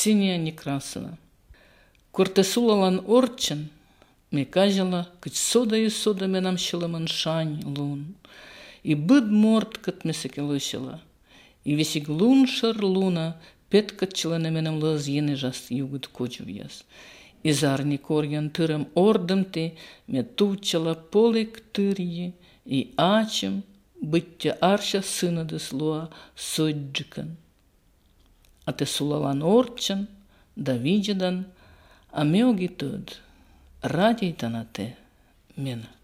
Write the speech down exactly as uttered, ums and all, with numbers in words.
Ксения Некрасова. Куртесулалан орчен, me кажела, кыч сода и сода менам шылымын шань лун. И быд морт кыт месеке лышела. И весик лун шыр луна, пет кытчылыны менам лыз ене жас югыт кочу яс. И зарни корьян тырым ордымте, ме тучала полик тырьи, и ачым, быття арша сынадыс луа соджикан. А те сулалан орчан, да виджедан, а меоги тud, радийтана те мена.